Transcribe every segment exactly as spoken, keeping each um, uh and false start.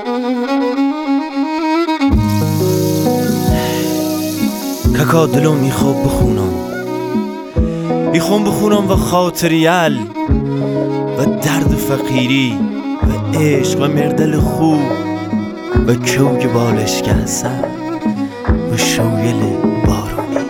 ککا دلو میخواب بخونم میخوام بخونم و خاطریال و درد فقیری و عشق و مردل خوب و کوگ بالش که هستم و شویل بارونی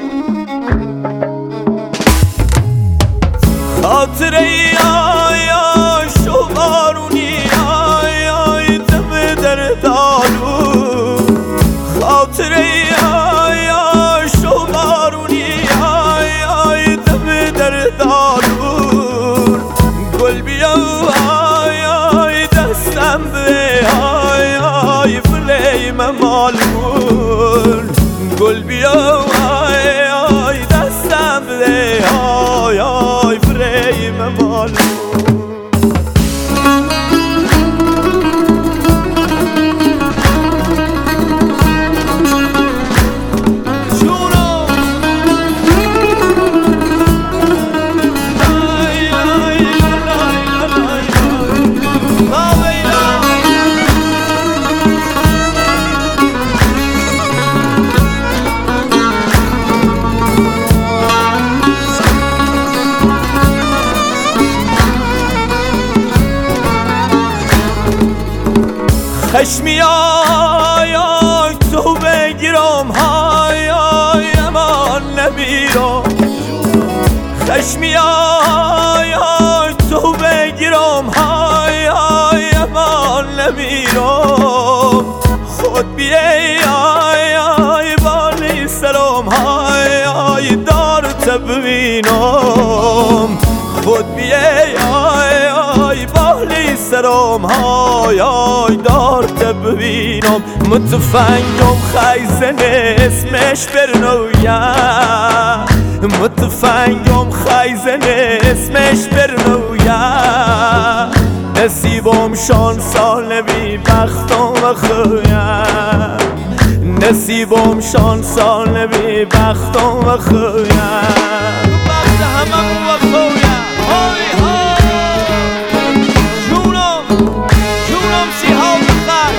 خاطره ای آی آی شو بارونی آی آی دم در دارو خاطره ای آی آی شو بارونی آی آی دم در دارو گل بیا آی آی دستم به آی آی فلیم مالمون گل بیا آی آی دستم به آی آی فلیم مالمون خشمی آی آی تو بگیرم های آی امان نمیرم خشمی آی آی تو بگیرم های آی امان نمیرم خود بیای آی آی بالی سرم های آی دارت ببینم خود بیای آی آی بالی سرم های آی دارت ببینم متفنگم خیزن اسمش برنویم متفنگم خیزن اسمش برنویم نصیبم شان سال بی بختم و خویم نصیبم شان سال بی بختم و خویم بخت همه و خویم های های جونم جونم سیحاب خر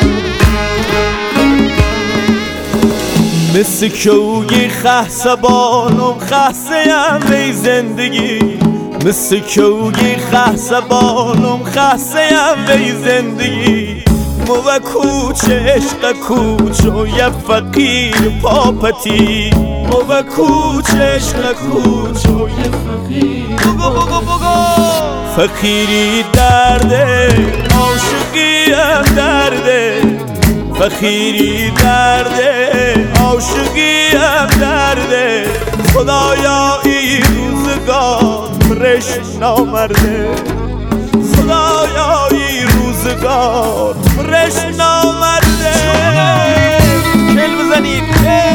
مثل کوگی خحص بالم خحصیم بی زندگی مثل کوگی خحص بالم خحصیم بی زندگی مو و کوچ عشق کوچ و یه فقیر پاپتی مو و کوچ عشق کوچ و یه فقیر بگو بگو بگو فقیری درده عاشقی هم درده فقیری درده عاشقی هم درده خدایا این روزگار برش نامرده خدایا این روزگار برش نامرده کل بزنید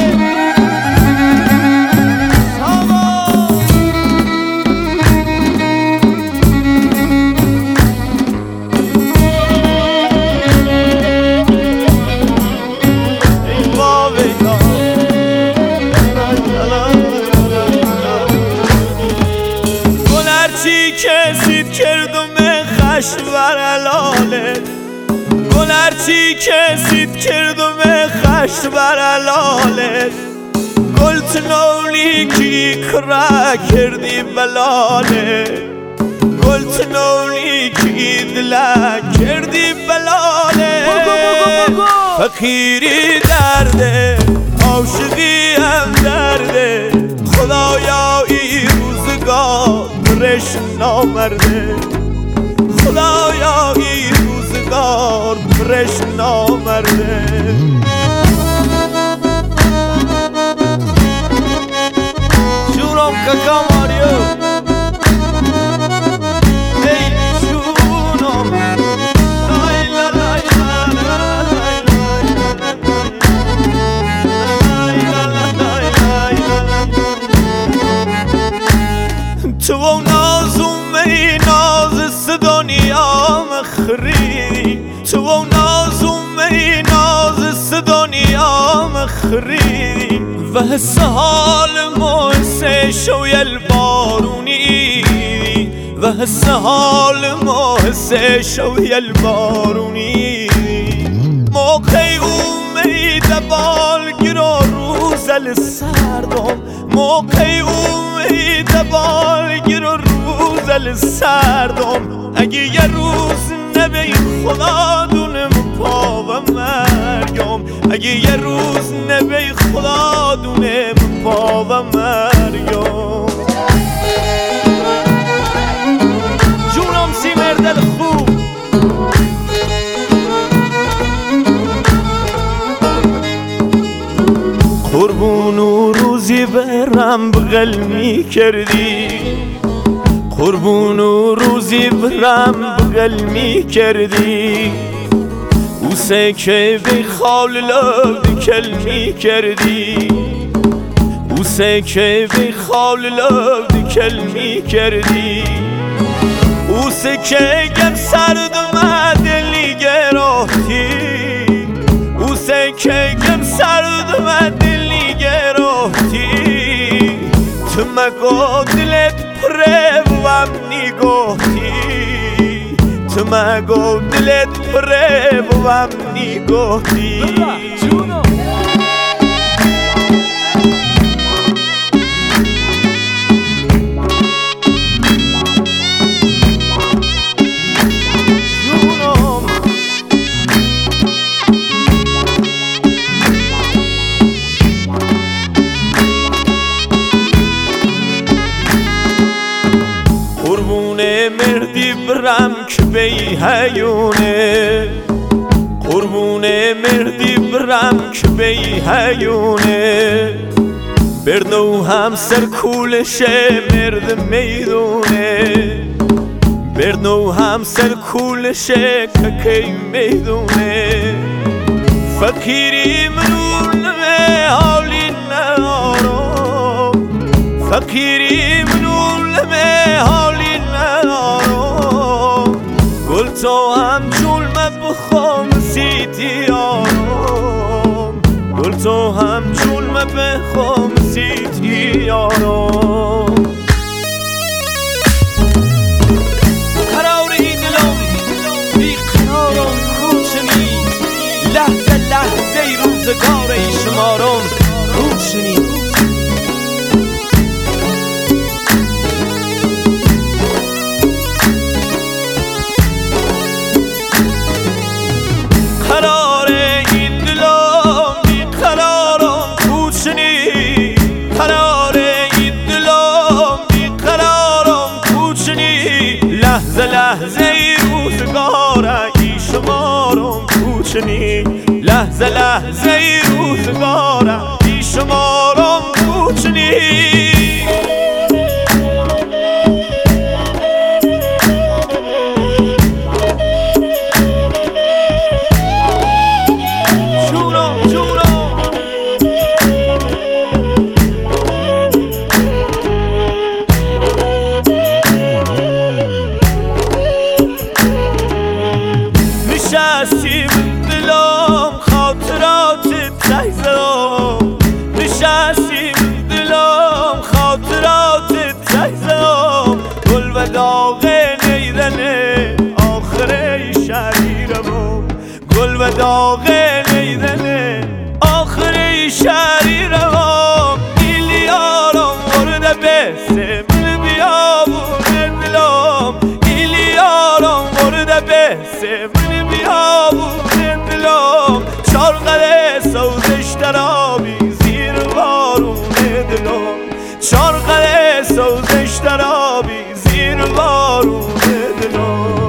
کسید کردم خشت بر علالت گل هرچی کسید کردم خشت بر علالت گل تنولی کی کرا کردی بلالت گل تنولی کی دلا کردی بلالت فقیری درده عاشقی هم درده خدایا این روزگار برش نامرده خدایا این روزگار برش نامرده جونم ککا ماریو ای جونم لای لای تو نازم ای ناز دنیا مخری تو نازم ای ناز دنیا مخری و حس حال محسه شویل بارونی و حس حال محسه شویل بارونی دل سردم موقع امید بالگیر و روزل سردم اگه یه روز نبی خدا دونم پا و مرگم اگه یه روز نبی خدا دونم پا و مرگم جونم سیمر دل خوب قربون و روزی برم بغل می کردی قربون و روزی برم بغل می کردی او سکه بی خال لب کل می کردی او سکه بی خال لب کل می کردی او سکه گم سرد مدلی گراهی او سکه گم سرد مدلی گراهی تو مگو دلت پره بوام نگاهی تو مگو دلت پره بوام نگاهی مردی برم که بی هیونه قربون مردی برم که بی هیونه بردو هم سر کولشه مرد میدونه بردو هم سر کولشه که کی میدونه فقیری منون نمه حالی نارم فقیری منون نمه حالی گل تو هم جلمه بخوام سیتی آرام گل تو هم جلمه بخوام سیتی آرام قراری دلم بی قرارم کوچنی لحظه لحظه روزگار شمارم کوچنی لحظه لحظه روزگار ای شمارم کوچنی لحظه لحظه روزگار ای شمارم کوچنی نشستیم دلم خاطرات ته زدم نشستیم دلم خاطرات ته زدم گل و داغ نیدن آخر شریرم گل و داغ نیدن آخر شریرم ایلیارم ورده بسه من بیابون دلم ایلیارم ورده بسه بیابون دلم چار قده سوزش در آبی زیر بارون دلم چار قده سوزش در آبی زیر بارون دلم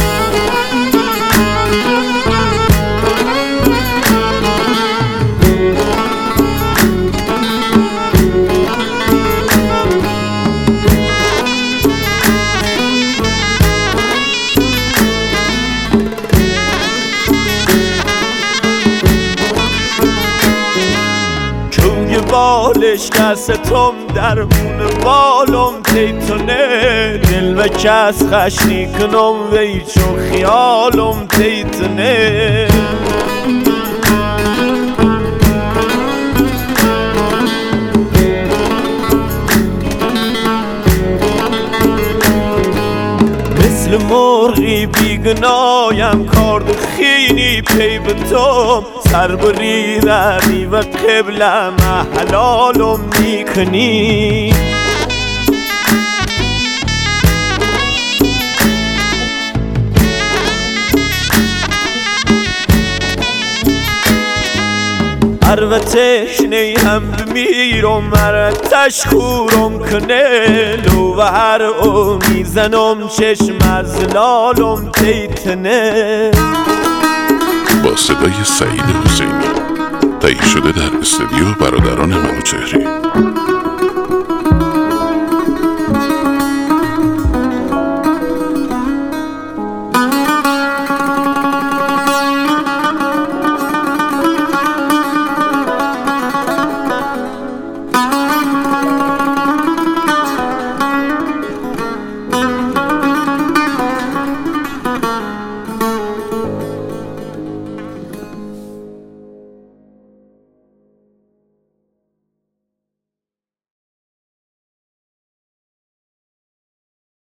بالش کستم درمون بالم تیتونه دل و کس خشنی کنم وی چون خیالم تیتونه مثل مرغی بیگنایم کارد خینی پی به توم سر بریدمی و قبلم حلالم میکنی هر تشنه هم بمیرم هر تشکورم کنه لو و هر او میزنم چشم از لالم تیتنه. با صدای سعید حسینی تهیه شده در استودیو برادران منوچهری.